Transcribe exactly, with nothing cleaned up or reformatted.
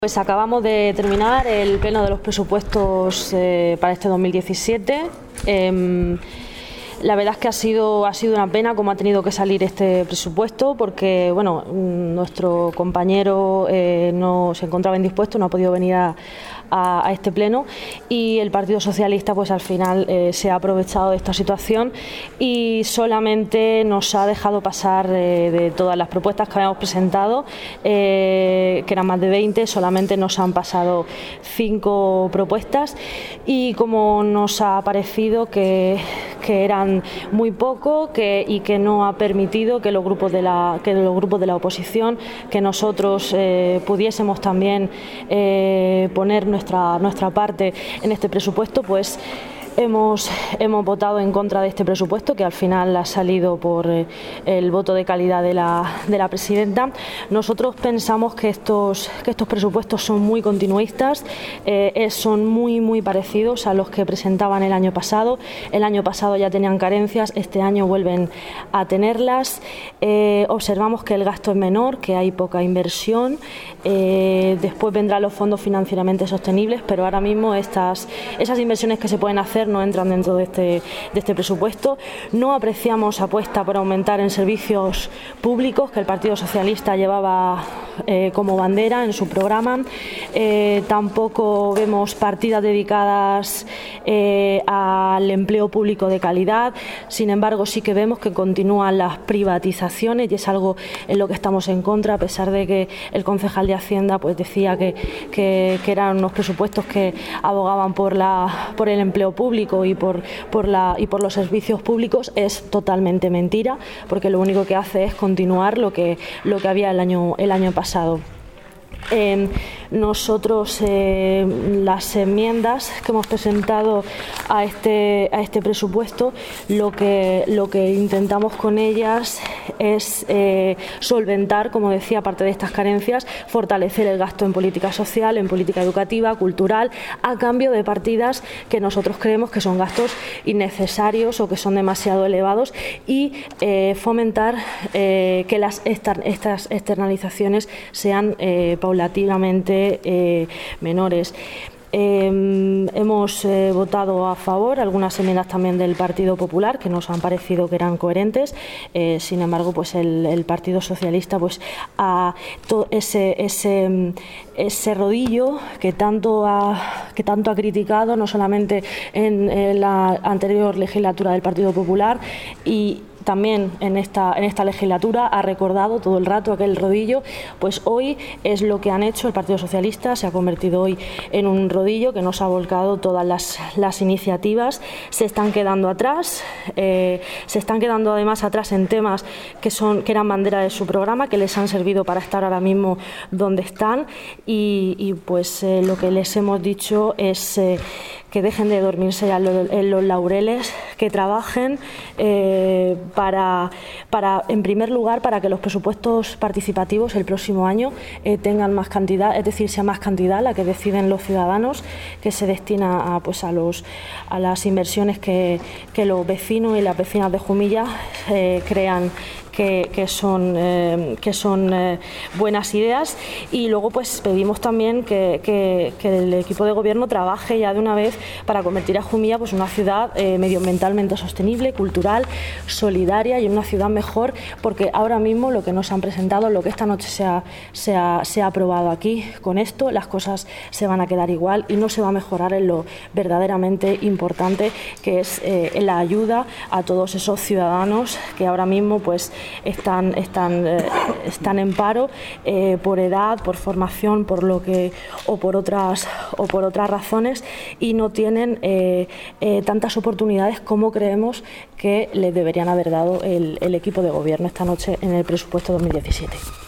Pues acabamos de terminar el pleno de los presupuestos eh, para este dos mil diecisiete. Eh, la verdad es que ha sido, ha sido una pena cómo ha tenido que salir este presupuesto, porque bueno, nuestro compañero eh, no se encontraba indispuesto, no ha podido venir a, a, a este pleno, y el Partido Socialista pues al final eh, se ha aprovechado de esta situación y solamente nos ha dejado pasar eh, de todas las propuestas que habíamos presentado, eh, que eran más de veinte, solamente nos han pasado cinco propuestas, y como nos ha parecido que, que eran muy poco que, y que no ha permitido que los grupos de la, que los grupos de la oposición, que nosotros eh, pudiésemos también eh, poner nuestra, nuestra parte en este presupuesto, pues Hemos, hemos votado en contra de este presupuesto, que al final ha salido por eh, el voto de calidad de la, de la presidenta. Nosotros pensamos que estos, que estos presupuestos son muy continuistas, eh, son muy, muy parecidos a los que presentaban el año pasado. El año pasado ya tenían carencias, este año vuelven a tenerlas. Eh, observamos que el gasto es menor, que hay poca inversión. Eh, después vendrán los fondos financieramente sostenibles, pero ahora mismo estas, esas inversiones que se pueden hacer no entran dentro de este, de este presupuesto. No apreciamos apuesta por aumentar en servicios públicos, que el Partido Socialista llevaba eh, como bandera en su programa. Eh, tampoco vemos partidas dedicadas eh, al empleo público de calidad. Sin embargo, sí que vemos que continúan las privatizaciones, y es algo en lo que estamos en contra, a pesar de que el concejal de Hacienda pues decía que, que, que eran unos presupuestos que abogaban por, la, por el empleo público y por, por, la, y por los servicios públicos. Es totalmente mentira, porque lo único que hace es continuar lo que, lo que había el año, el año pasado. Eh, nosotros eh, las enmiendas que hemos presentado a este, a este presupuesto, lo que, lo que intentamos con ellas es eh, solventar, como decía, aparte de estas carencias, fortalecer el gasto en política social, en política educativa, cultural, a cambio de partidas que nosotros creemos que son gastos innecesarios o que son demasiado elevados, y eh, fomentar eh, que las estar, estas externalizaciones sean eh, paulatinamente eh, menores. Eh, hemos eh, votado a favor algunas enmiendas también del Partido Popular, que nos han parecido que eran coherentes. Eh, sin embargo, pues el, el Partido Socialista pues a to, ese, ese, ese rodillo que tanto ha, que tanto ha criticado, no solamente en, en la anterior legislatura del Partido Popular, y también en esta, en esta legislatura ha recordado todo el rato aquel rodillo, pues hoy es lo que han hecho. El Partido Socialista se ha convertido hoy en un rodillo que nos ha volcado todas las, las iniciativas. Se están quedando atrás, eh, se están quedando además atrás en temas que, son, que eran bandera de su programa, que les han servido para estar ahora mismo donde están, y, y pues eh, lo que les hemos dicho es eh, que dejen de dormirse ya en los laureles, que trabajen eh, para, para, en primer lugar, para que los presupuestos participativos el próximo año eh, tengan más cantidad, es decir, sea más cantidad la que deciden los ciudadanos, que se destina a, pues, a, los, a las inversiones que, que los vecinos y las vecinas de Jumilla eh, crean Que, que son, eh, que son eh, buenas ideas. Y luego pues pedimos también que, que, que el equipo de gobierno trabaje ya de una vez para convertir a Jumilla pues una ciudad eh, medioambientalmente sostenible, cultural, solidaria, y una ciudad mejor, porque ahora mismo lo que nos han presentado, lo que esta noche se ha, se ha, se ha aprobado aquí, con esto las cosas se van a quedar igual y no se va a mejorar en lo verdaderamente importante, que es eh, la ayuda a todos esos ciudadanos que ahora mismo pues están, están, eh, están en paro eh, por edad, por formación, por lo que o por otras o por otras razones, y no tienen eh, eh, tantas oportunidades como creemos que les deberían haber dado el, el equipo de gobierno esta noche en el presupuesto dos mil diecisiete.